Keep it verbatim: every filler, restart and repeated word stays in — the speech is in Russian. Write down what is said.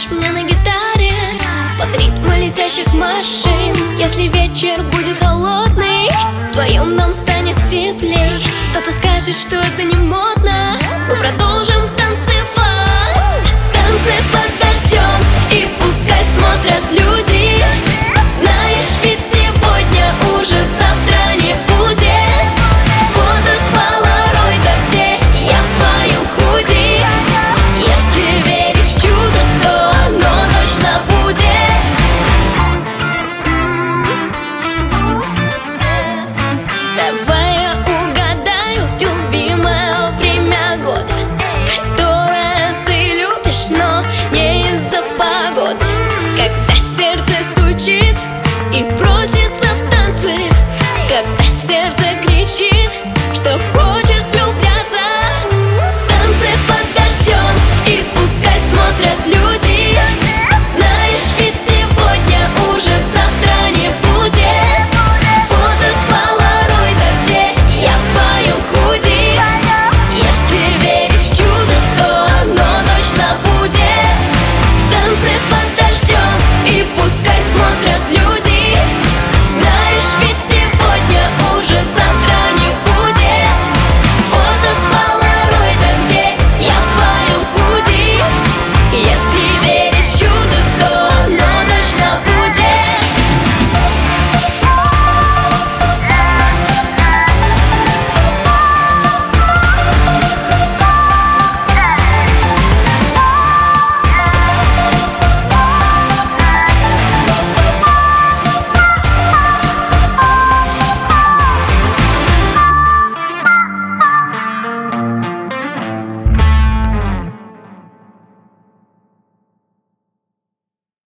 сыграешь мне на гитаре под ритмы летящих машин. Если вечер будет холодный, в твоем дом станет теплей. Кто-то скажет, что это не модно, мы продолжим танцевать. Танцы под дождем,